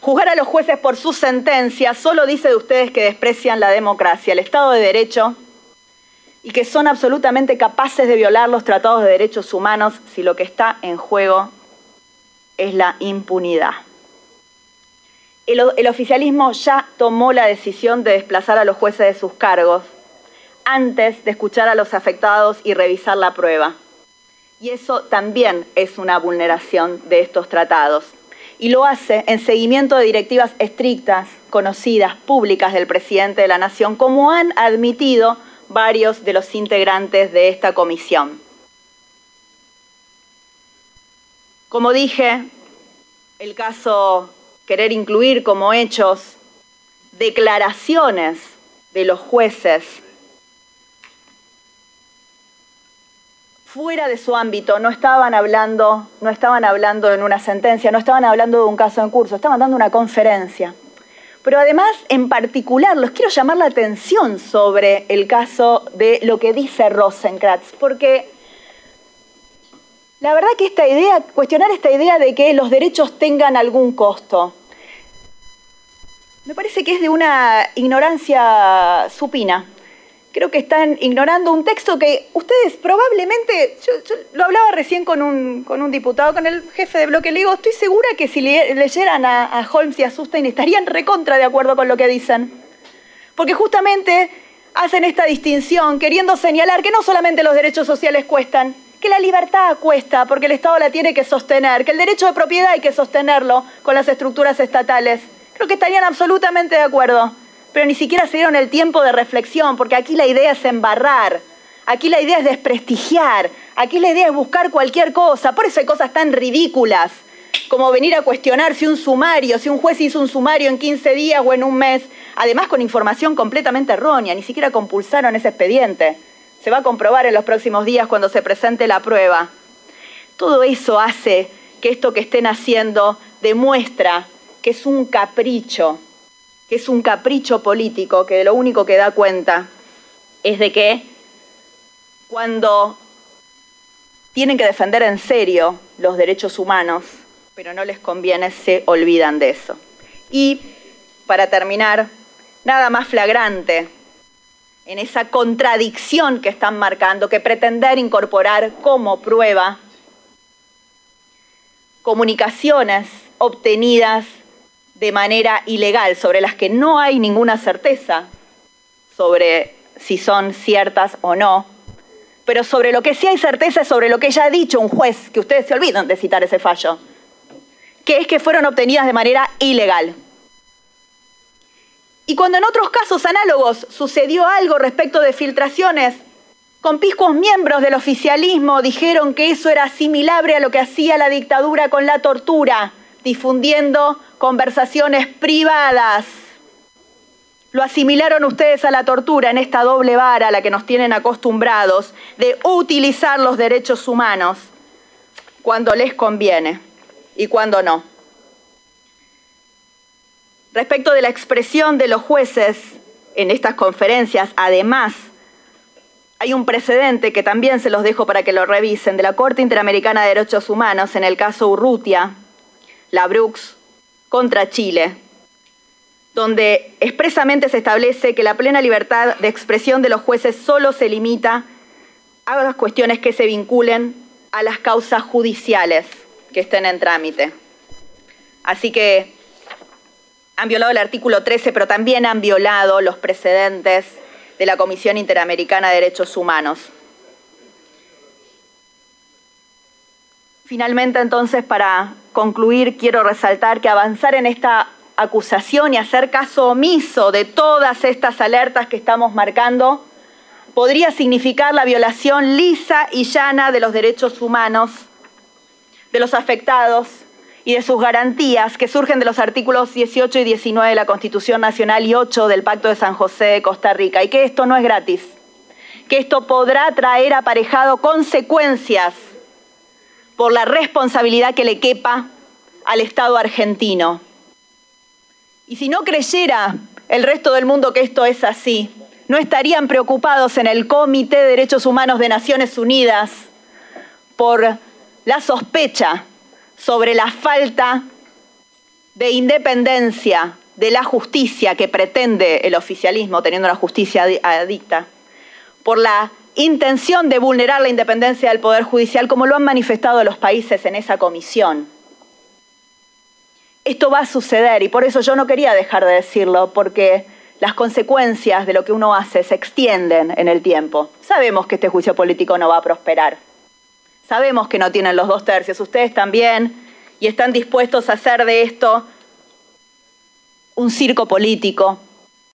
Juzgar a los jueces por sus sentencias solo dice de ustedes que desprecian la democracia, el Estado de Derecho, y que son absolutamente capaces de violar los tratados de derechos humanos si lo que está en juego es la impunidad. El oficialismo ya tomó la decisión de desplazar a los jueces de sus cargos antes de escuchar a los afectados y revisar la prueba. Y eso también es una vulneración de estos tratados. Y lo hace en seguimiento de directivas estrictas, conocidas, públicas del presidente de la Nación, como han admitido varios de los integrantes de esta comisión. Como dije, el caso querer incluir como hechos declaraciones de los jueces fuera de su ámbito, no estaban hablando en una sentencia, no estaban hablando de un caso en curso, estaban dando una conferencia. Pero además, en particular, los quiero llamar la atención sobre el caso de lo que dice Rosenkrantz, porque la verdad que cuestionar esta idea de que los derechos tengan algún costo, me parece que es de una ignorancia supina. Creo que están ignorando un texto que ustedes probablemente, yo lo hablaba recién con un diputado, con el jefe de bloque, le digo, estoy segura que si leyeran a Holmes y a Sustein estarían recontra de acuerdo con lo que dicen. Porque justamente hacen esta distinción queriendo señalar que no solamente los derechos sociales cuestan, que la libertad cuesta porque el Estado la tiene que sostener, que el derecho de propiedad hay que sostenerlo con las estructuras estatales. Creo que estarían absolutamente de acuerdo. Pero ni siquiera se dieron el tiempo de reflexión, porque aquí la idea es embarrar, aquí la idea es desprestigiar, aquí la idea es buscar cualquier cosa. Por eso hay cosas tan ridículas como venir a cuestionar si un juez hizo un sumario en 15 días o en un mes, además con información completamente errónea, ni siquiera compulsaron ese expediente. Se va a comprobar en los próximos días cuando se presente la prueba. Todo eso hace que esto que estén haciendo demuestra que es un capricho político, que de lo único que da cuenta es de que cuando tienen que defender en serio los derechos humanos, pero no les conviene, se olvidan de eso. Y, para terminar, nada más flagrante en esa contradicción que están marcando que pretender incorporar como prueba comunicaciones obtenidas de manera ilegal, sobre las que no hay ninguna certeza sobre si son ciertas o no, pero sobre lo que sí hay certeza es sobre lo que ya ha dicho un juez, que ustedes se olvidan de citar ese fallo, que es que fueron obtenidas de manera ilegal. Y cuando en otros casos análogos sucedió algo respecto de filtraciones, conspicuos miembros del oficialismo dijeron que eso era asimilable a lo que hacía la dictadura con la tortura, difundiendo conversaciones privadas. Lo asimilaron ustedes a la tortura en esta doble vara a la que nos tienen acostumbrados de utilizar los derechos humanos cuando les conviene y cuando no. Respecto de la expresión de los jueces en estas conferencias, además, hay un precedente que también se los dejo para que lo revisen, de la Corte Interamericana de Derechos Humanos en el caso Urrutia, la Brooks, contra Chile, donde expresamente se establece que la plena libertad de expresión de los jueces solo se limita a las cuestiones que se vinculen a las causas judiciales que estén en trámite. Así que han violado el artículo 13, pero también han violado los precedentes de la Comisión Interamericana de Derechos Humanos. Finalmente, entonces, para concluir, quiero resaltar que avanzar en esta acusación y hacer caso omiso de todas estas alertas que estamos marcando podría significar la violación lisa y llana de los derechos humanos de los afectados y de sus garantías que surgen de los artículos 18 y 19 de la Constitución Nacional y 8 del Pacto de San José de Costa Rica, y que esto no es gratis, que esto podrá traer aparejado consecuencias por la responsabilidad que le quepa al Estado argentino. Y si no creyera el resto del mundo que esto es así, no estarían preocupados en el Comité de Derechos Humanos de Naciones Unidas por la sospecha sobre la falta de independencia de la justicia que pretende el oficialismo, teniendo una justicia adicta, por la intención de vulnerar la independencia del Poder Judicial, como lo han manifestado los países en esa comisión. Esto va a suceder y por eso yo no quería dejar de decirlo, porque las consecuencias de lo que uno hace se extienden en el tiempo. Sabemos que este juicio político no va a prosperar. Sabemos que no tienen los 2/3, ustedes también, y están dispuestos a hacer de esto un circo político,